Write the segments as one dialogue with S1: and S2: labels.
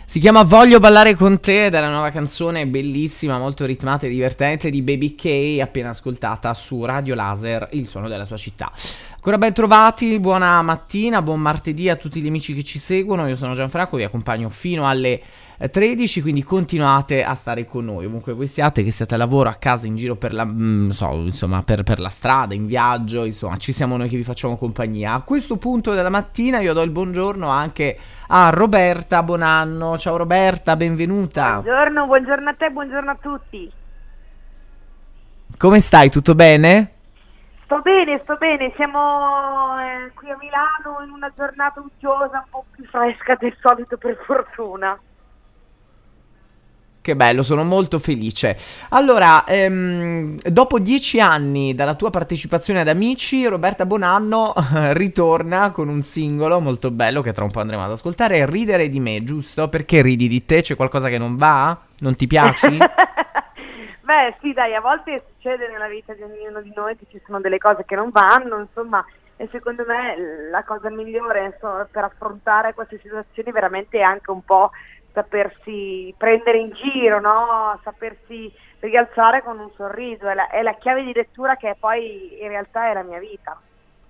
S1: Si chiama Voglio ballare con te, della nuova canzone bellissima, molto ritmata e divertente di Baby K, appena ascoltata su Radio Laser, il suono della tua città. Ancora ben trovati, buona mattina, buon martedì a tutti gli amici che ci seguono. Io sono Gianfranco, vi accompagno fino alle 13, quindi continuate a stare con noi ovunque voi siate, che siate a lavoro, a casa, in giro per la per la strada, in viaggio, insomma ci siamo noi che vi facciamo compagnia. A questo punto della mattina io do il buongiorno anche a Roberta Bonanno. Ciao Roberta, benvenuta.
S2: Buongiorno a te, buongiorno a tutti.
S1: Come stai? Tutto bene?
S2: Sto bene, siamo qui a Milano in una giornata uggiosa, un po' più fresca del solito per fortuna.
S1: Che bello, sono molto felice. Allora, dopo 10 anni dalla tua partecipazione ad Amici, Roberta Bonanno ritorna con un singolo molto bello che tra un po' andremo ad ascoltare, Ridere di me, giusto? Perché ridi di te? C'è qualcosa che non va? Non ti piaci?
S2: Beh sì dai, a volte succede nella vita di ognuno di noi che ci sono delle cose che non vanno, insomma, e secondo me la cosa migliore insomma, per affrontare queste situazioni veramente è anche un po' sapersi prendere in giro, no? Sapersi rialzare con un sorriso, è la chiave di lettura che poi in realtà è la mia vita.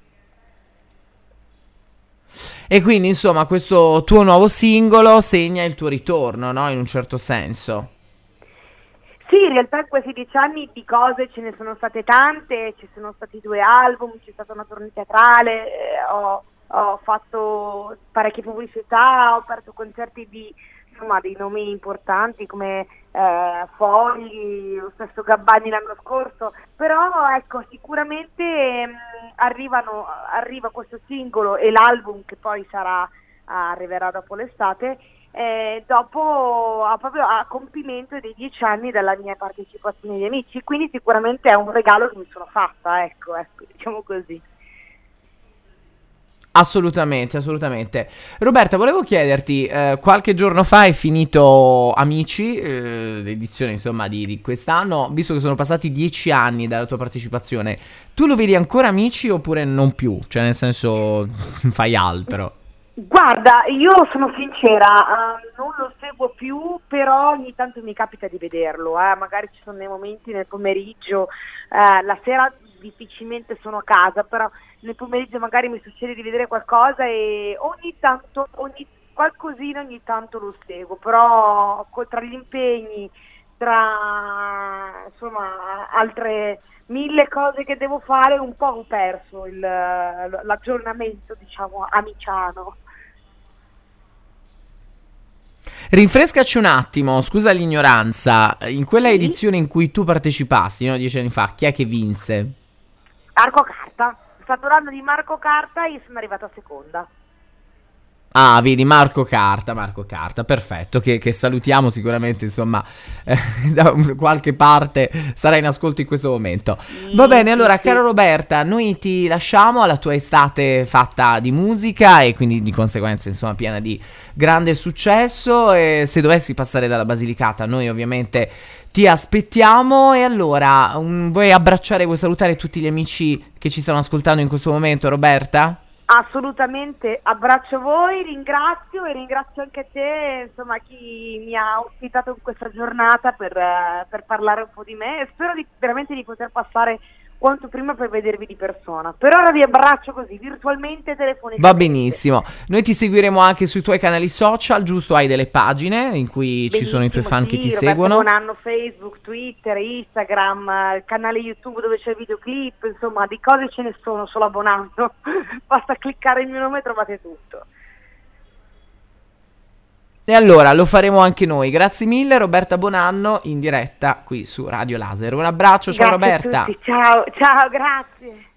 S1: E quindi insomma questo tuo nuovo singolo segna il tuo ritorno, no? In un certo senso.
S2: Sì, in realtà in questi 10 anni di cose ce ne sono state tante, ci sono stati 2 album, c'è stata una tournée teatrale, ho fatto parecchie pubblicità, ho aperto concerti di nomi importanti come Fogli, lo stesso Gabbani l'anno scorso, però ecco sicuramente arriva questo singolo e l'album che poi arriverà dopo l'estate, proprio a compimento dei 10 anni dalla mia partecipazione agli Amici, quindi sicuramente è un regalo che mi sono fatta, ecco diciamo così.
S1: Assolutamente. Roberta, volevo chiederti, qualche giorno fa è finito Amici, l'edizione insomma di quest'anno, visto che sono passati 10 anni dalla tua partecipazione, tu lo vedi ancora Amici oppure non più? Cioè nel senso fai altro?
S2: Guarda, io sono sincera, non lo seguo più, però ogni tanto mi capita di vederlo, magari ci sono dei momenti nel pomeriggio, la sera difficilmente sono a casa, però nel pomeriggio magari mi succede di vedere qualcosa e qualcosina ogni tanto lo seguo, però tra gli impegni, tra insomma altre 1000 cose che devo fare, un po' ho perso l'aggiornamento, diciamo, amiciano.
S1: Rinfrescaci un attimo, scusa l'ignoranza, in quella edizione in cui tu partecipasti, no, 10 anni fa, chi è che vinse?
S2: Marco Carta, è stato l'anno di Marco Carta e io sono arrivata seconda.
S1: Ah, vedi, Marco Carta, perfetto, che salutiamo sicuramente, insomma, da qualche parte sarà in ascolto in questo momento. Va bene, allora,
S2: sì.
S1: Cara Roberta, noi ti lasciamo alla tua estate fatta di musica e quindi di conseguenza, insomma, piena di grande successo, e se dovessi passare dalla Basilicata, noi ovviamente ti aspettiamo. E allora, vuoi salutare tutti gli amici che ci stanno ascoltando in questo momento, Roberta?
S2: Assolutamente, abbraccio voi, ringrazio anche te, insomma, chi mi ha ospitato in questa giornata per parlare un po' di me, e spero veramente di poter passare quanto prima per vedervi di persona. Per ora vi abbraccio così, virtualmente, telefonicamente.
S1: Va benissimo, noi ti seguiremo anche sui tuoi canali social, giusto? Hai delle pagine in cui
S2: Benissimo,
S1: ci sono i tuoi fan che ti
S2: Roberta
S1: seguono?
S2: Bonanno, Facebook, Twitter, Instagram, il canale YouTube dove c'è il videoclip, insomma, di cose ce ne sono solo a Bonanno. Basta cliccare il mio nome e trovate tutto.
S1: E allora lo faremo anche noi. Grazie mille, Roberta Bonanno in diretta qui su Radio Laser. Un abbraccio, ciao
S2: Grazie
S1: Roberta.
S2: a tutti. Ciao, grazie.